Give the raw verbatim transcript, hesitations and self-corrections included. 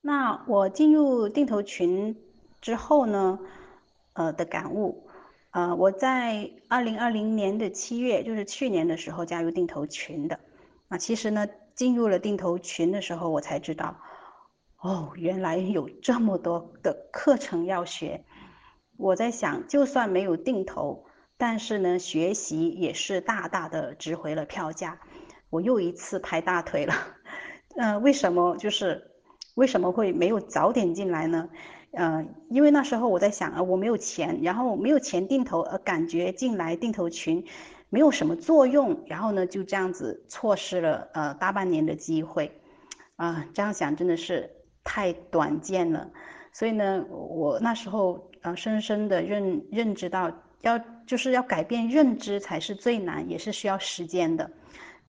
那我进入定投群之后呢，呃的感悟，呃，我在二零二零年的七月，就是去年的时候加入定投群的。啊，其实呢，进入了定投群的时候，我才知道，哦，原来有这么多的课程要学。我在想，就算没有定投，但是呢，学习也是大大的值回了票价。我又一次拍大腿了。呃，为什么就是为什么会没有早点进来呢？呃，因为那时候我在想啊，我没有钱，然后没有钱定投，呃，感觉进来定投群没有什么作用，然后呢就这样子错失了呃大半年的机会。啊，这样想真的是太短见了。所以呢，我那时候呃深深的认认知到，要就是要改变认知才是最难，也是需要时间的。